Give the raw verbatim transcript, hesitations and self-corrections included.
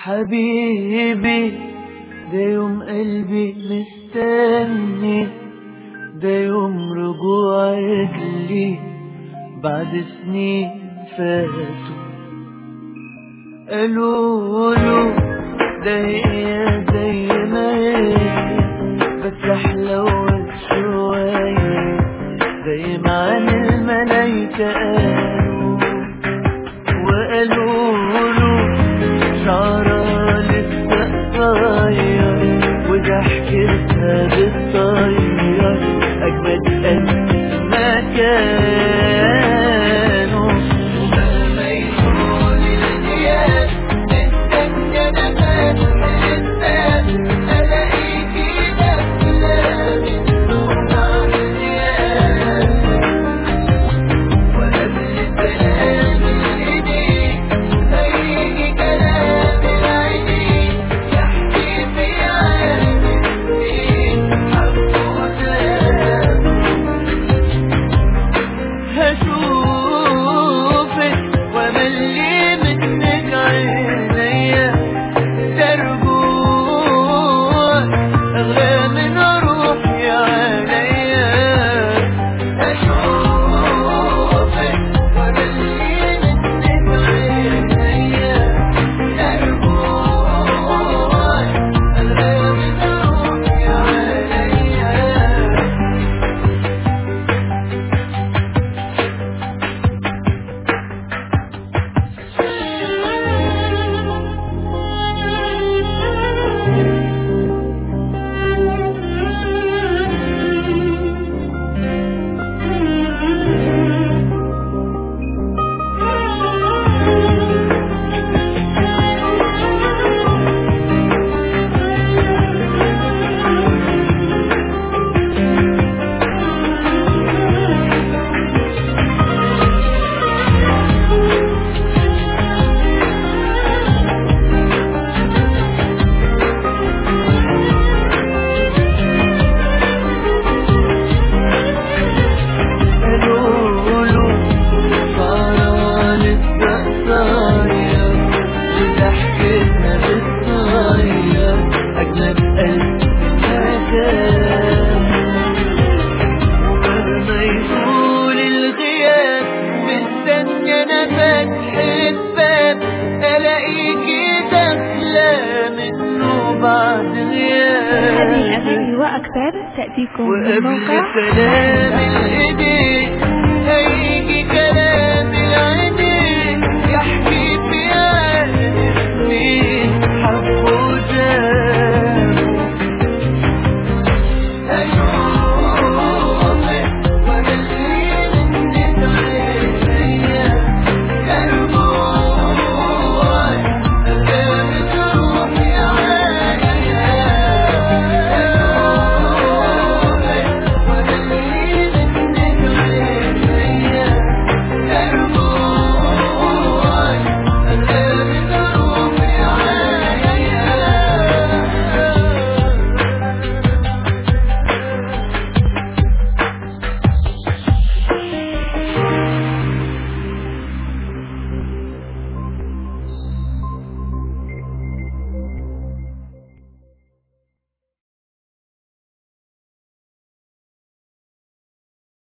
حبيبي ده يوم قلبي مستني، ده يوم رجوعك لي بعد سنين فاتوا. قالوا له ده هي زي ما هي بس حلوت شوية زي ما عن الملايكة قالوا. وقالوا له شعرها لسه قصير وضحكتها بتطير أجمد قد ما كانوا. ومهما يقول الغياب مستني أنا فاتح الباب ألاقيكي داخلة من نور الغياب. وقبل الكلام الإيديك هيجي كلام العينين يحكي في عالم إيه حبوتها. هشوفك وملي منك عينيا ترجوع أغلى من روحي عليا. هشوفك وملي منك عينيا ترجوع أغلى من روحي عليا. هذه الأغاني وأكثر تأتيكم من موقع وقبل كلام الإيديك